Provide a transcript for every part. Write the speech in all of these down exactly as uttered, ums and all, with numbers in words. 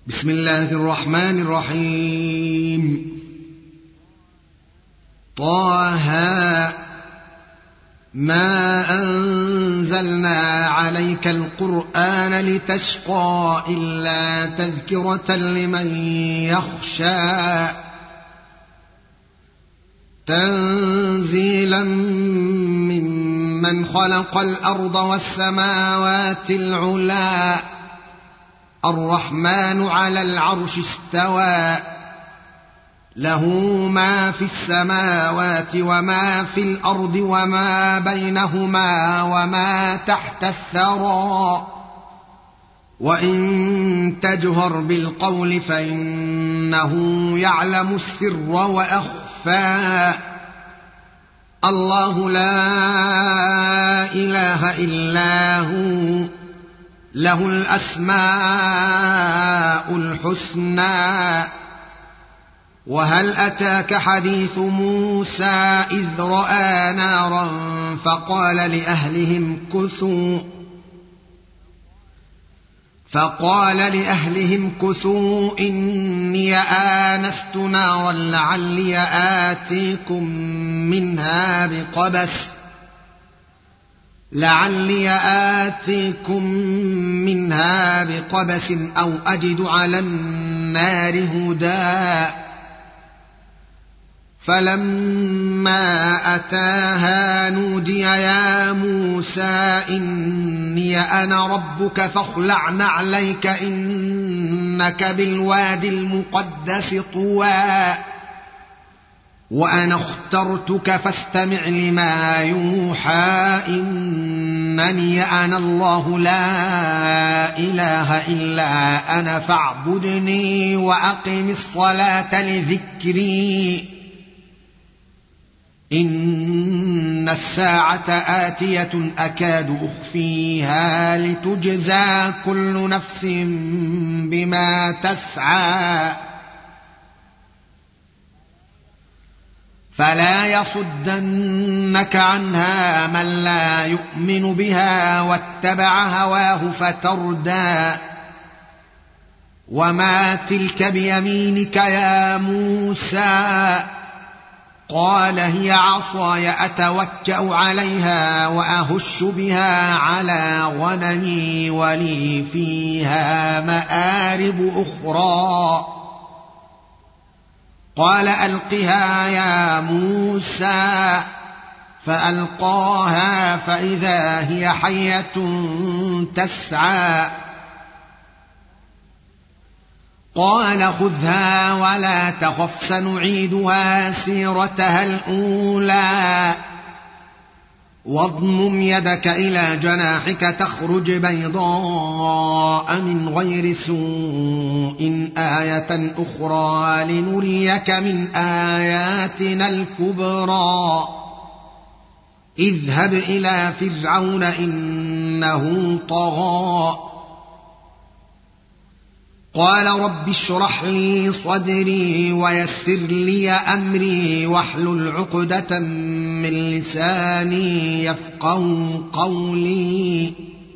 بسم الله الرحمن الرحيم. طه ما أنزلنا عليك القرآن لتشقى إلا تذكرة لمن يخشى تنزيلا ممن خلق الأرض والسماوات العلى الرحمن على العرش استوى له ما في السماوات وما في الأرض وما بينهما وما تحت الثرى وإن تجهر بالقول فإنه يعلم السر وأخفى الله لا إله إلا هو له الأسماء الحسنى. وهل أتاك حديث موسى إذ رأى نارا فقال لأهلهم كثوا فقال لأهلهم كثوا إني آنست نارا لعلي آتيكم منها بقبس لعلي آتيكم منها بقبس أو أجد على النار هدى. فلما أتاها نودي يا موسى إني أنا ربك فاخلع نعليك إنك بالواد المقدس طوى وأنا اخترتك فاستمع لما يوحى إنني أنا الله لا إله إلا أنا فاعبدني وأقم الصلاة لذكري إن الساعة آتية أكاد أخفيها لتجزى كل نفس بما تسعى فلا يصدنك عنها من لا يؤمن بها واتبع هواه فتردى. وما تلك بيمينك يا موسى قال هي عصاي أتوكأ عليها وأهش بها على غنمي ولي فيها مآرب أخرى. قال ألقها يا موسى فألقاها فإذا هي حية تسعى. قال خذها ولا تخف سنعيدها سيرتها الأولى واضمم يدك إلى جناحك تخرج بيضاء من غير سوء آية أخرى لنريك من آياتنا الكبرى. اذهب إلى فرعون إنه طغى قال رب اشرح لي صدري ويسر لي أمري واحلل عقدة من لساني يفقهوا قولي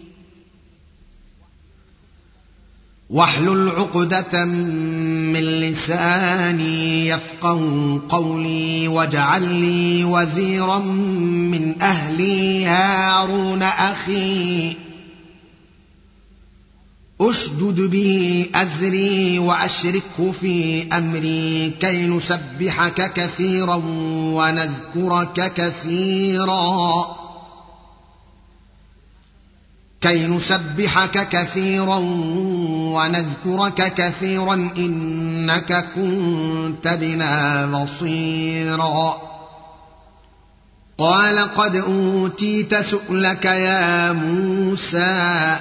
واحلل عقدة من لساني يفقهوا قولي واجعل لي وزيرا من أهلي هارون أخي أشدد به أزري وأشركه في أمري كي نسبحك كثيرا ونذكرك كثيرا كي نسبحك كثيرا ونذكرك كثيرا إنك كنت بنا بصيرا. قال قد أوتيت سؤلك يا موسى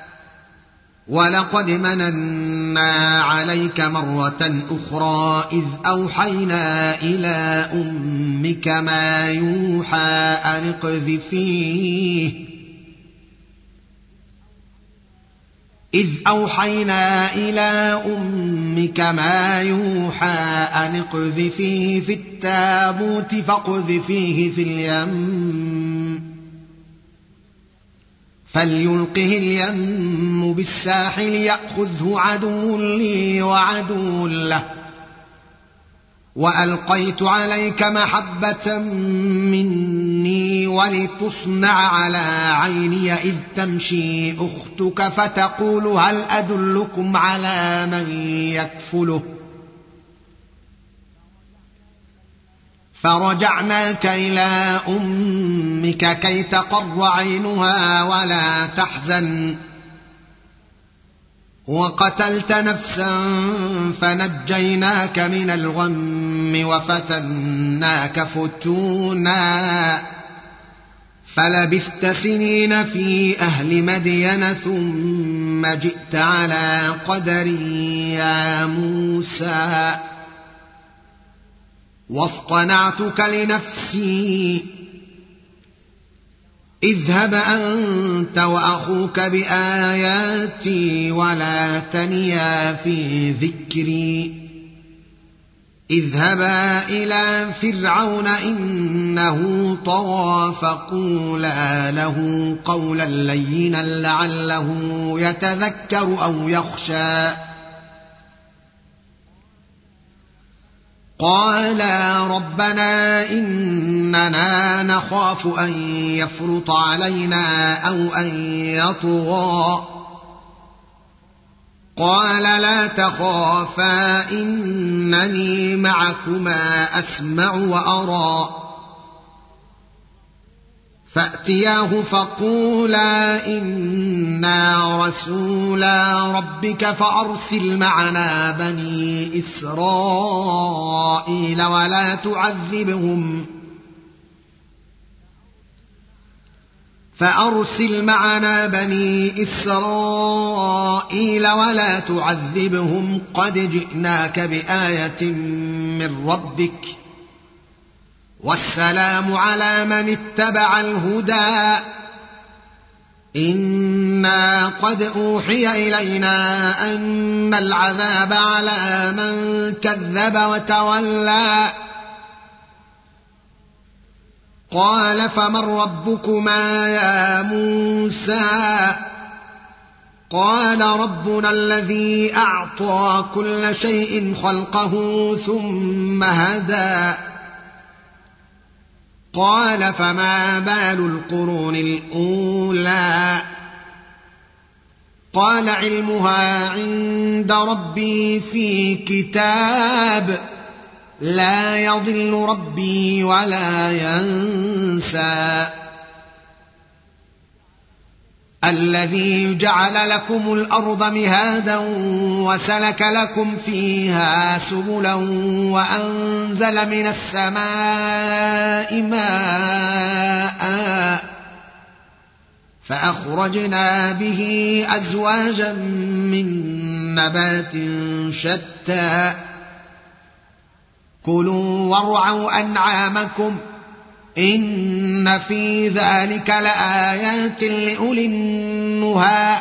ولقد مننا عليك مرة أخرى إذ أوحينا إلى أمك ما يوحى أن اقذفيه إذ أوحينا إلى أمك ما يوحى أن اقذفيه في التابوت فاقذفيه في اليم فليلقه اليم بالساحل يأخذه عدو لي وعدو له وألقيت عليك محبة مني ولتصنع على عيني إذ تمشي أختك فتقول هل أدلكم على من يكفله فرجعناك إلى أمك كي تقر عينها ولا تحزن وقتلت نفسا فنجيناك من الغم وفتناك فتونا فلبثت سنين في أهل مدين ثم جئت على قدر يا موسى واصطنعتك لنفسي اذهب أنت وأخوك بآياتي ولا تنيا في ذكري اذهبا إلى فرعون إنه طغى فقولا له قولا لينا لعله يتذكر أو يخشى قالا ربنا إننا نخاف أن يفرط علينا أو أن يطغى قال لا تخافا إنني معكما أسمع وأرى فأتياه فقولا إنا رسولا ربك فأرسل معنا بني إسرائيل ولا تعذبهم فأرسل معنا بني إسرائيل ولا تعذبهم قد جئناك بآية من ربك والسلام على من اتبع الهدى إنا قد أوحي إلينا أن العذاب على من كذب وتولى قال فمن ربكما يا موسى قال ربنا الذي أعطى كل شيء خلقه ثم هدى قال فما بال القرون الأولى قال علمها عند ربي في كتاب لا يضل ربي ولا ينسى الذي جعل لكم الأرض مهادا وسلك لكم فيها سبلا وأنزل من السماء ماء فأخرجنا به أزواجا من نبات شتى كلوا وارعوا أنعامكم إن في ذلك لآيات لأولي النهى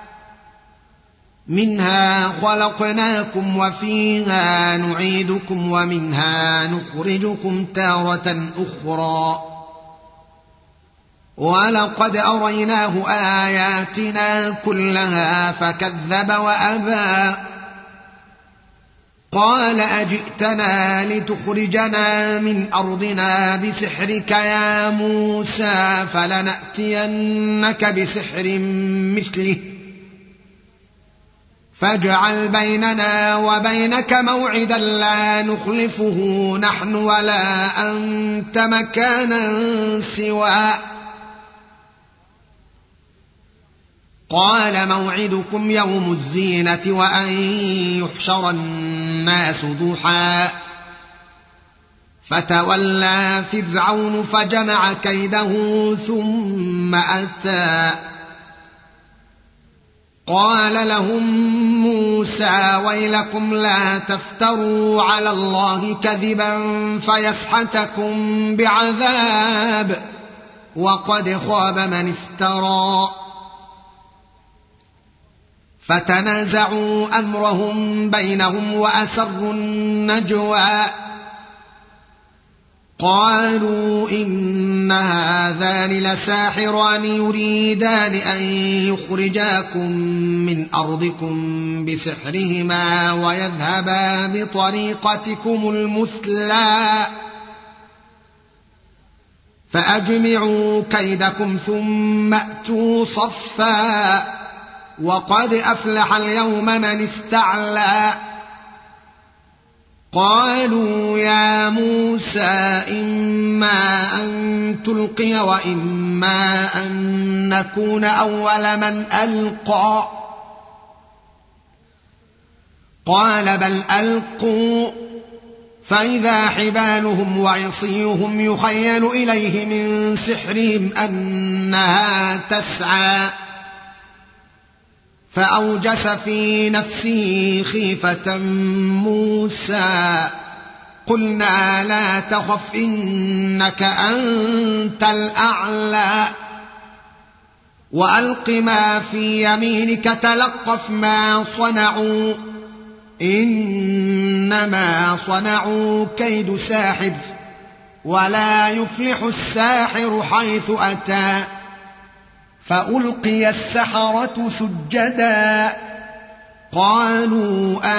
منها خلقناكم وفيها نعيدكم ومنها نخرجكم تارة أخرى ولقد أريناه آياتنا كلها فكذب وأبى قال أجئتنا لتخرجنا من أرضنا بسحرك يا موسى فلنأتينك بسحر مثله فاجعل بيننا وبينك موعدا لا نخلفه نحن ولا أنت مكانا سوى قال موعدكم يوم الزينة وأن يحشر الناس ضحى فتولى فرعون فجمع كيده ثم أتى قال لهم موسى ويلكم لا تفتروا على الله كذبا فيسحتكم بعذاب وقد خاب من افترى فتنازعوا أمرهم بينهم وأسروا النجوى قالوا إن هذان لساحران يريدان أن يخرجاكم من أرضكم بسحرهما ويذهبا بطريقتكم المثلى فأجمعوا كيدكم ثم أتوا صفا وقد أفلح اليوم من استعلى قالوا يا موسى إما أن تلقي وإما أن نكون أول من ألقى قال بل ألقوا فإذا حبالهم وعصيهم يخيل إليه من سحرهم أنها تسعى فأوجس في نفسه خيفة موسى قلنا لا تخف إنك أنت الأعلى وألق ما في يمينك تلقف ما صنعوا إنما صنعوا كيد ساحر ولا يفلح الساحر حيث أتى فألقي السحرة سجدا قالوا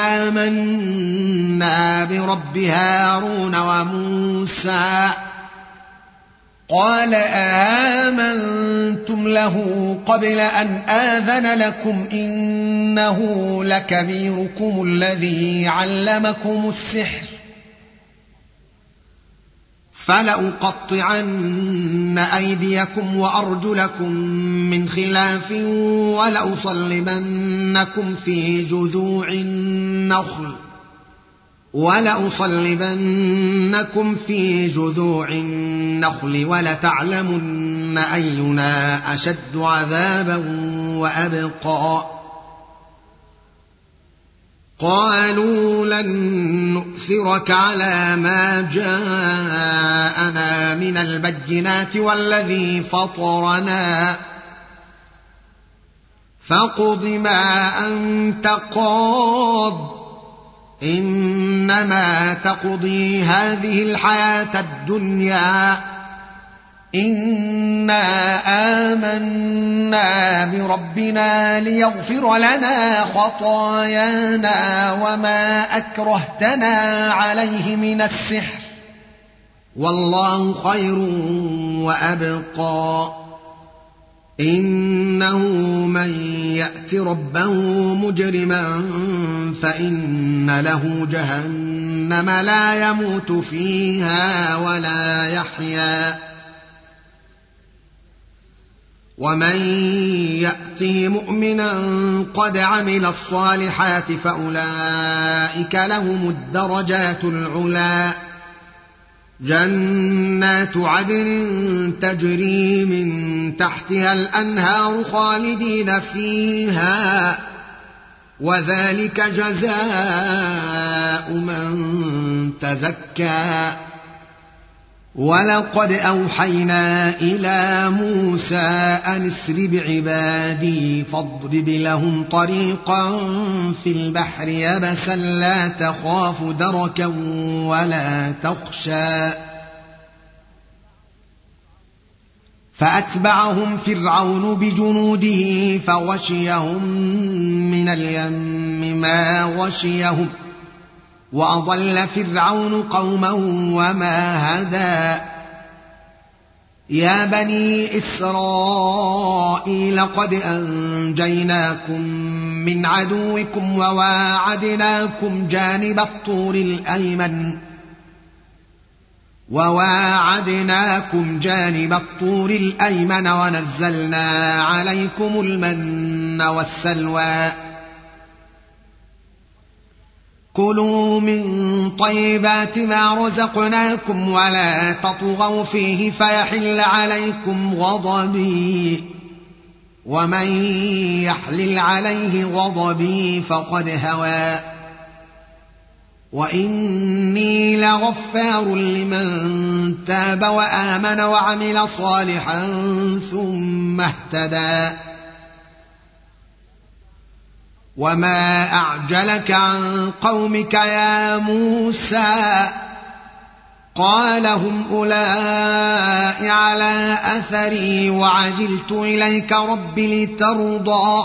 آمنا برب هارون وموسى قال آمنتم له قبل أن آذن لكم إنه لكبيركم الذي علمكم السحر فلأقطعن أيديكم وأرجلكم من خلاف ولأصلبنكم في جذوع النخل ولأصلبنكم في جذوع النخل ولتعلمن أينا أشد عذابا وأبقى قالوا لن نؤثرك على ما جاءنا من البينات والذي فطرنا فاقض ما أنت قاض إنما تقضي هذه الحياة الدنيا إنا آمنا بربنا ليغفر لنا خطايانا وما أكرهتنا عليه من السحر والله خير وأبقى إنه من يأت ربه مجرما فإن له جهنم لا يموت فيها ولا يحيا ومن يأته مؤمنا قد عمل الصالحات فأولئك لهم الدرجات العلى جنات عدن تجري من تحتها الأنهار خالدين فيها وذلك جزاء من تزكى ولقد أوحينا إلى موسى أن اسر بعبادي فاضرب لهم طريقا في البحر يبسا لا تخاف دركا ولا تخشى فأتبعهم فرعون بجنوده فغشيهم من اليم ما غشيهم وأضل فرعون قومه وما هدى يا بني إسرائيل قد أنجيناكم من عدوكم وواعدناكم جانب الطور الأيمن وواعدناكم جانب الطور الأيمن ونزلنا عليكم المن والسلوى كلوا من طيبات ما رزقناكم ولا تطغوا فيه فيحل عليكم غضبي ومن يحلل عليه غضبي فقد هوى وإني لغفار لمن تاب وآمن وعمل صالحا ثم اهتدى وما أعجلك عن قومك يا موسى قال هم أولئك على أثري وعجلت إليك رب لترضى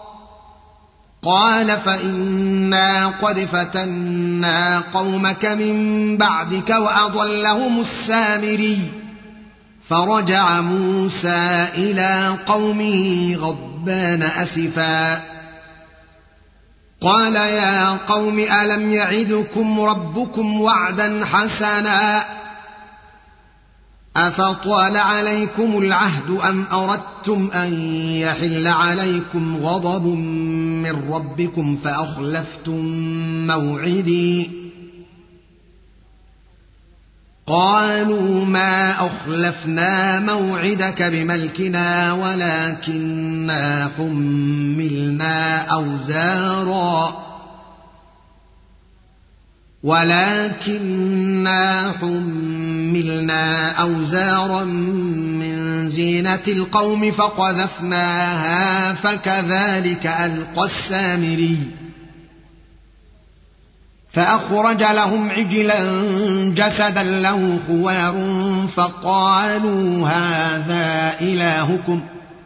قال فإنا قد فتنا قومك من بعدك وأضلهم السامري فرجع موسى إلى قومه غضبان أسفا قال يا قوم ألم يعدكم ربكم وعدا حسنا أفطال عليكم العهد أم أردتم أن يحل عليكم غضب من ربكم فأخلفتم موعدي قالوا ما أخلفنا موعدك بملكنا ولكننا حملنا أوزارا ولكننا حملنا أوزارا من زينة القوم فقذفناها فكذلك ألقى السامري فأخرج لهم عجلا جسدا له خوار فقالوا هذا إلهكم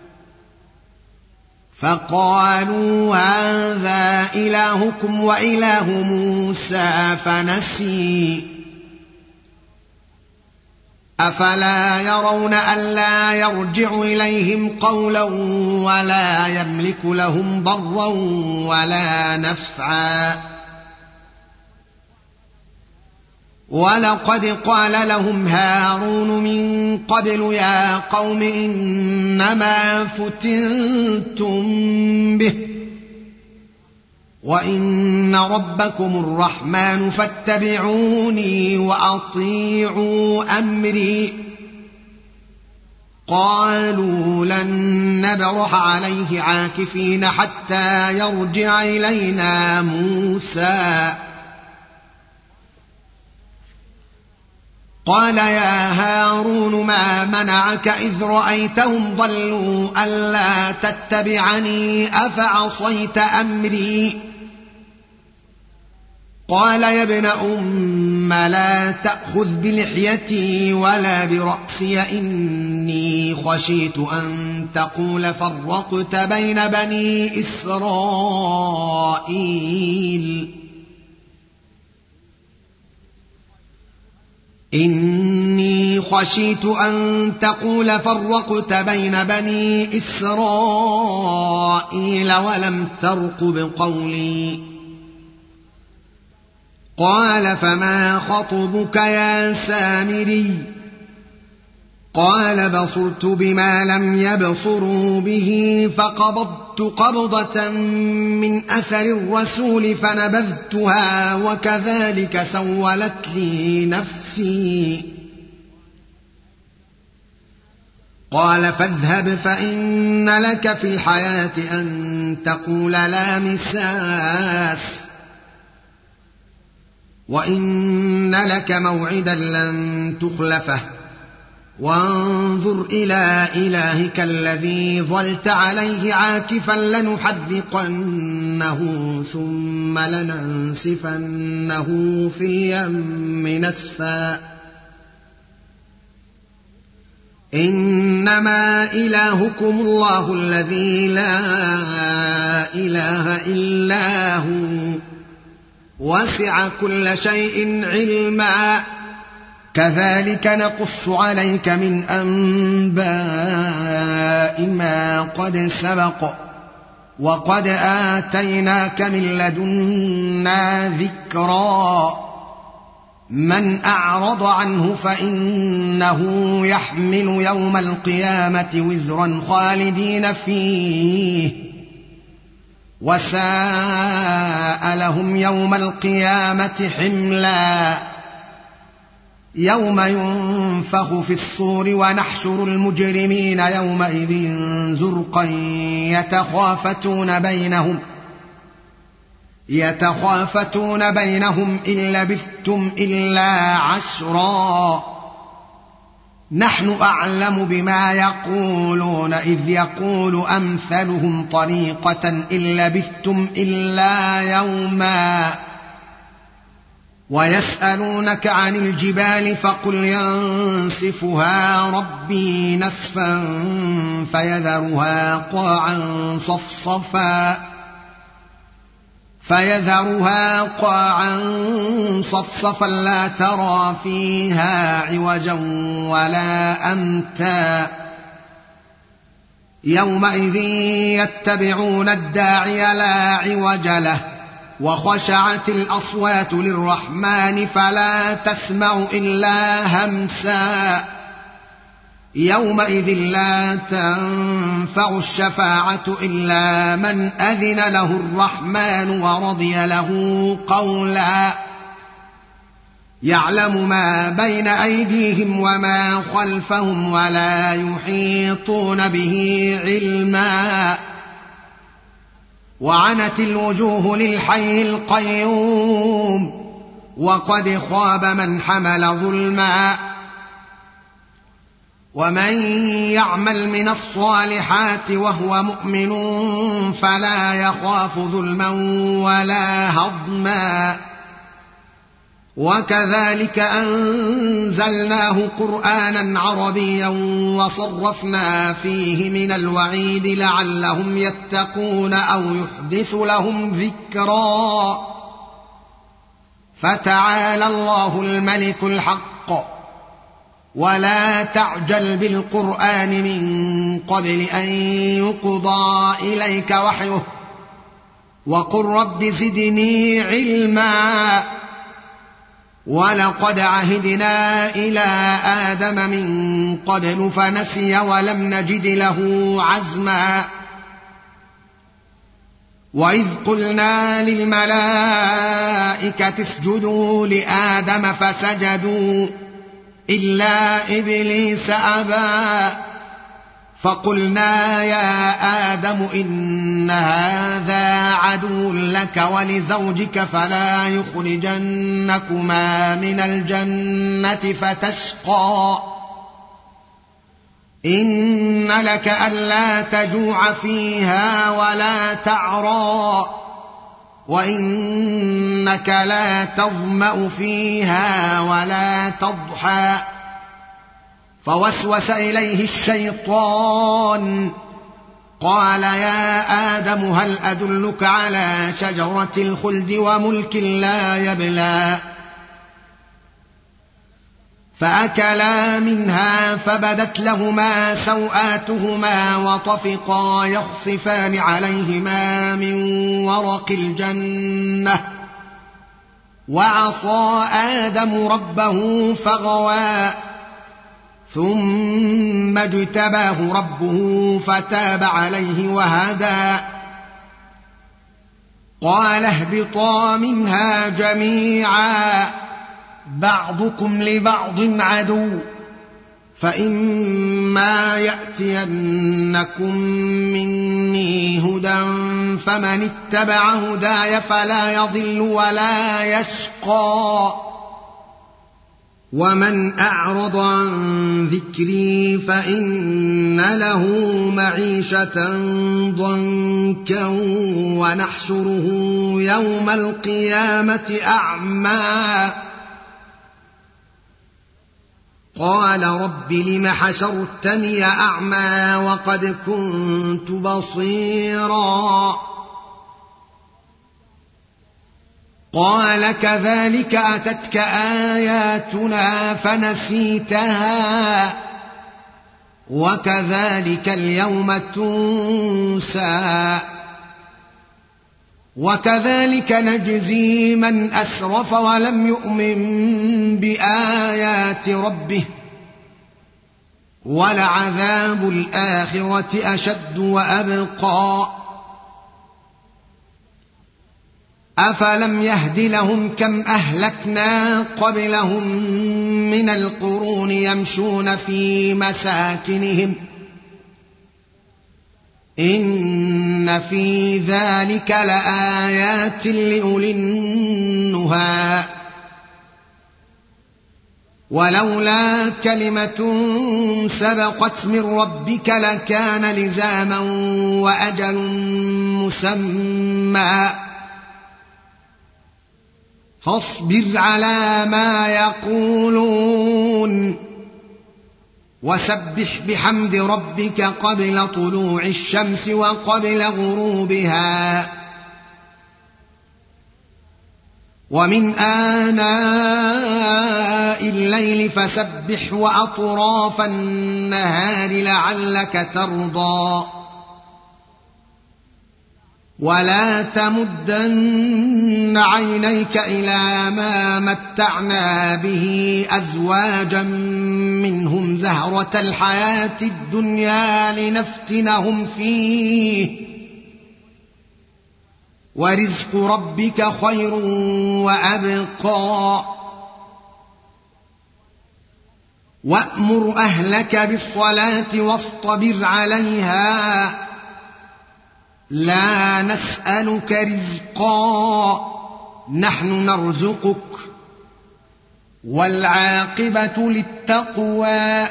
فقالوا هذا إلهكم وإله موسى فنسي أفلا يرون ألا يرجع إليهم قولا ولا يملك لهم ضرا ولا نفعا ولقد قال لهم هارون من قبل يا قوم إنما فتنتم به وإن ربكم الرحمن فاتبعوني وأطيعوا أمري قالوا لن نبرح عليه عاكفين حتى يرجع إلينا موسى قال يا هارون ما منعك إذ رأيتهم ضلوا ألا تتبعني أفعصيت أمري قال يا ابن أم لا تأخذ بلحيتي ولا برأسي إني خشيت أن تقول فرقت بين بني إسرائيل إني خشيت أن تقول فرقت بين بني إسرائيل ولم ترقب قولي قال فما خطبك يا سامري قال بصرت بما لم يبصروا به فقبضت قبضة من أثر الرسول فنبذتها وكذلك سولت لي نفسي قال فاذهب فإن لك في الحياة أن تقول لا مساس وإن لك موعدا لن تخلفه وانظر إلى إلهك الذي ظلت عليه عاكفا لنحرقنه ثم لننسفنه في اليم نسفا إنما إلهكم الله الذي لا إله إلا هو وسع كل شيء علما كذلك نقص عليك من أنباء ما قد سبق وقد آتيناك من لدنا ذكرا من أعرض عنه فإنه يحمل يوم القيامة وزرا خالدين فيه وساء لهم يوم القيامة حملا يوم ينفخ في الصور ونحشر المجرمين يومئذ زرقا يتخافتون بينهم يتخافتون بينهم إن لبثتم إلا عشرا نحن أعلم بما يقولون إذ يقول أمثلهم طريقة إن لبثتم إلا يوما ويسألونك عن الجبال فقل ينسفها ربي نسفا فيذرها قاعا صفصفا فيذرها قاعا صفصفا لا ترى فيها عوجا ولا أمتا يومئذ يتبعون الداعي لا عوج له وخشعت الأصوات للرحمن فلا تسمع إلا همسا يومئذ لا تنفع الشفاعة إلا من أذن له الرحمن ورضي له قولا يعلم ما بين أيديهم وما خلفهم ولا يحيطون به علما وعنت الوجوه للحي القيوم وقد خاب من حمل ظلما ومن يعمل من الصالحات وهو مؤمن فلا يخاف ظلما ولا هضما وكذلك أنزلناه قرآنا عربيا وصرفنا فيه من الوعيد لعلهم يتقون أو يحدث لهم ذكرا فتعالى الله الملك الحق ولا تعجل بالقرآن من قبل أن يقضى إليك وحيه وقل رب زدني علما ولقد عهدنا إلى آدم من قبل فنسي ولم نجد له عزما وإذ قلنا للملائكة اسجدوا لآدم فسجدوا إلا إبليس أبى فقلنا يا آدم إن هذا عدو لك ولزوجك فلا يخرجنكما من الجنة فتشقى إن لك ألا تجوع فيها ولا تعرى وإنك لا تظمأ فيها ولا تضحى فوسوس إليه الشيطان قال يا آدم هل أدلك على شجرة الخلد وملك لا يبلى فأكلا منها فبدت لهما سوآتهما وطفقا يخصفان عليهما من ورق الجنة وعصى آدم ربه فغوى ثم اجتباه ربه فتاب عليه وهدى قال اهبطا منها جميعا بعضكم لبعض عدو فإما يأتينكم مني هدى فمن اتبع هداي فلا يضل ولا يشقى ومن أعرض عن ذكري فإن له معيشة ضنكا ونحشره يوم القيامة أعمى قال رب لم حشرتني أعمى وقد كنت بصيرا قال كذلك أتتك آياتنا فنسيتها وكذلك اليوم تنسى وكذلك نجزي من أسرف ولم يؤمن بآيات ربه ولعذاب الآخرة أشد وأبقى أفلم يهد لهم كم أهلكنا قبلهم من القرون يمشون في مساكنهم إن في ذلك لآيات لأولي النهى ولولا كلمة سبقت من ربك لكان لزاما وأجل مسمى فاصبر على ما يقولون وسبح بحمد ربك قبل طلوع الشمس وقبل غروبها ومن آناء الليل فسبح وأطراف النهار لعلك ترضى ولا تمدن عينيك إلى ما متعنا به أزواجا منهم زهرة الحياة الدنيا لنفتنهم فيه ورزق ربك خير وأبقى وأمر أهلك بالصلاة واصطبر عليها لا نسألك رزقا نحن نرزقك والعاقبة للتقوى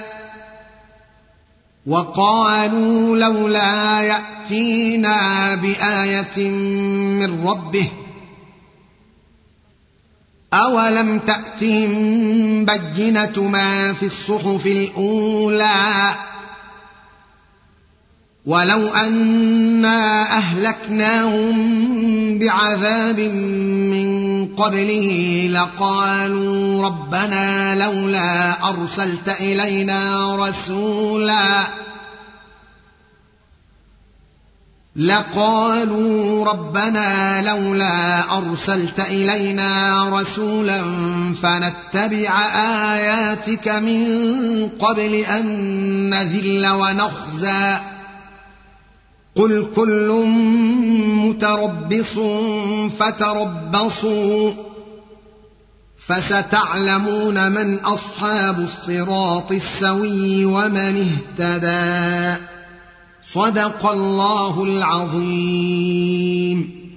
وقالوا لولا يأتينا بآية من ربه أولم تأتهم بينة ما في الصحف الأولى ولو أنا أهلكناهم بعذاب من قبله لقالوا ربنا لولا أرسلت إلينا رسولا لقالوا ربنا لولا أرسلت إلينا رسولا فنتبع آياتك من قبل أن نذل ونخزى قل كل متربص فتربصوا فستعلمون من أصحاب الصراط السوي ومن اهتدى صدق الله العظيم.